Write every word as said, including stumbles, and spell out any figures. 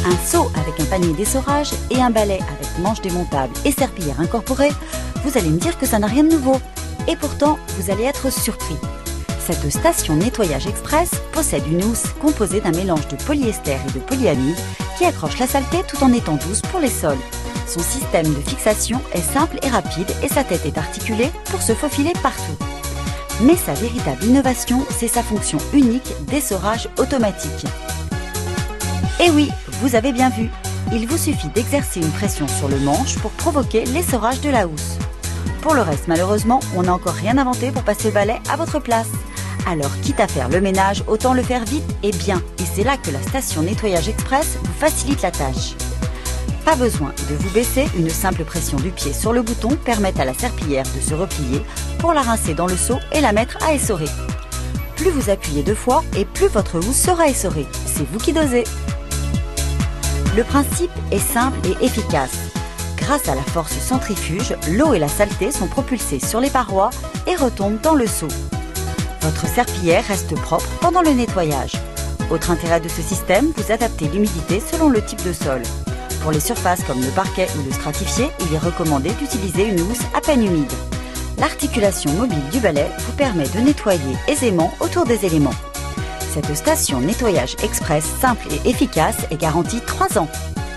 Un seau avec un panier d'essorage et un balai avec manche démontable et serpillière incorporée, vous allez me dire que ça n'a rien de nouveau. Et pourtant, vous allez être surpris. Cette station nettoyage express possède une housse composée d'un mélange de polyester et de polyamide qui accroche la saleté tout en étant douce pour les sols. Son système de fixation est simple et rapide et sa tête est articulée pour se faufiler partout. Mais sa véritable innovation, c'est sa fonction unique d'essorage automatique. Et oui, vous avez bien vu, il vous suffit d'exercer une pression sur le manche pour provoquer l'essorage de la housse. Pour le reste, malheureusement, on n'a encore rien inventé pour passer le balai à votre place. Alors, quitte à faire le ménage, autant le faire vite et bien. Et c'est là que la station nettoyage express vous facilite la tâche. Pas besoin de vous baisser, une simple pression du pied sur le bouton permet à la serpillière de se replier pour la rincer dans le seau et la mettre à essorer. Plus vous appuyez deux fois et plus votre housse sera essorée. C'est vous qui dosez. Le principe est simple et efficace. Grâce à la force centrifuge, l'eau et la saleté sont propulsées sur les parois et retombent dans le seau. Votre serpillière reste propre pendant le nettoyage. Autre intérêt de ce système, vous adaptez l'humidité selon le type de sol. Pour les surfaces comme le parquet ou le stratifié, il est recommandé d'utiliser une housse à peine humide. L'articulation mobile du balai vous permet de nettoyer aisément autour des éléments. Cette station nettoyage express simple et efficace est garantie trois ans.